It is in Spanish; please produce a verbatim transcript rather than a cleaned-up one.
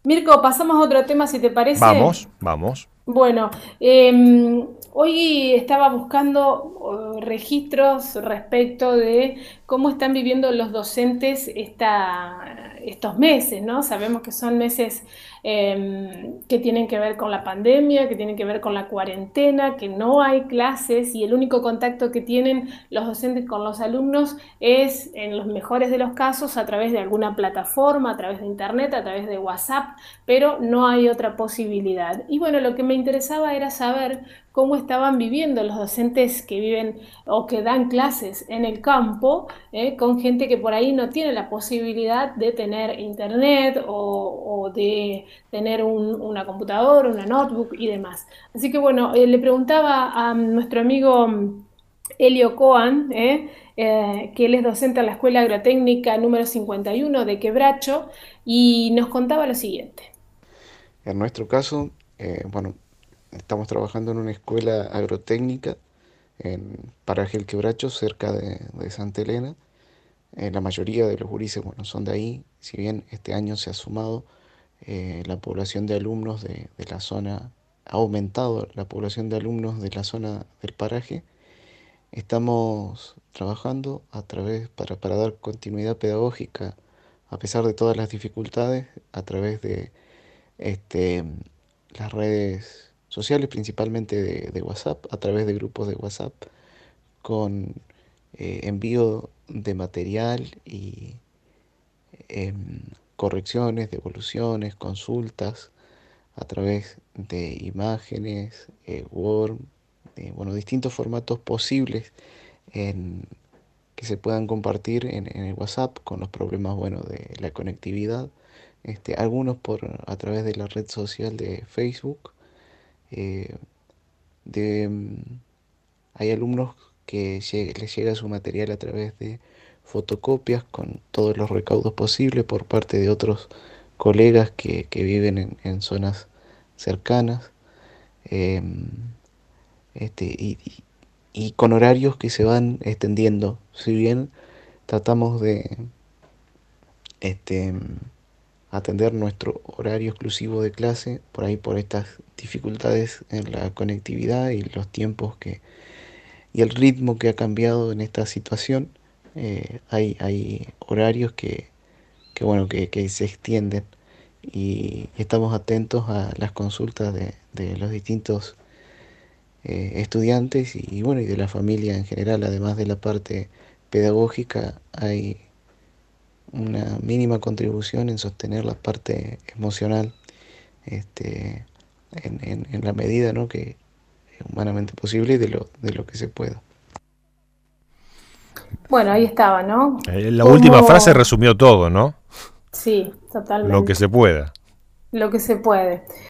Mirko, pasamos a otro tema si te parece. Vamos, vamos. Bueno, eh, hoy estaba buscando eh, registros respecto de cómo están viviendo los docentes esta, estos meses, ¿no? Sabemos que son meses eh, que tienen que ver con la pandemia, que tienen que ver con la cuarentena, que no hay clases y el único contacto que tienen los docentes con los alumnos es, en los mejores de los casos, a través de alguna plataforma, a través de internet, a través de WhatsApp, pero no hay otra posibilidad. Y bueno, lo que me interesaba era saber cómo estaban viviendo los docentes que viven o que dan clases en el campo, eh, con gente que por ahí no tiene la posibilidad de tener internet o, o de tener un, una computadora, una notebook y demás. Así que bueno, eh, le preguntaba a nuestro amigo Elio Coan, eh, eh, que él es docente en la Escuela Agrotécnica número cincuenta y uno de Quebracho, y nos contaba lo siguiente. En nuestro caso, eh, bueno, estamos trabajando en una escuela agrotécnica en Paraje El Quebracho, cerca de, de Santa Elena. Eh, la mayoría de los gurises, bueno, son de ahí. Si bien este año se ha sumado eh, la población de alumnos de, de la zona, ha aumentado la población de alumnos de la zona del paraje. Estamos trabajando a través, para, para dar continuidad pedagógica, a pesar de todas las dificultades, a través de este, las redes sociales, principalmente de, de WhatsApp, a través de grupos de WhatsApp, con eh, envío de material y em, correcciones, devoluciones, consultas, a través de imágenes, eh, Word, de, bueno, distintos formatos posibles en, que se puedan compartir en, en el WhatsApp con los problemas, bueno, de la conectividad. Este, algunos por a través de la red social de Facebook. eh, de, mm, Hay alumnos que lle- les llega su material a través de fotocopias con todos los recaudos posibles por parte de otros colegas que, que viven en, en zonas cercanas. em, este, y, y- y con horarios que se van extendiendo. Si bien tratamos de este, atender nuestro horario exclusivo de clase, por ahí por estas dificultades en la conectividad y los tiempos que, y el ritmo que ha cambiado en esta situación, eh, hay, hay horarios que, que, bueno, que, que se extienden y estamos atentos a las consultas de, de los distintos eh, estudiantes y, y, bueno, y de la familia en general. Además de la parte pedagógica, hay una mínima contribución en sostener la parte emocional, este, en, en, en la medida, ¿no?, que es humanamente posible y de lo, de lo que se pueda. Bueno, ahí estaba, ¿no? Eh, la última frase Como, resumió todo, ¿no? sí, Lo que totalmente, se pueda. lo que se puede.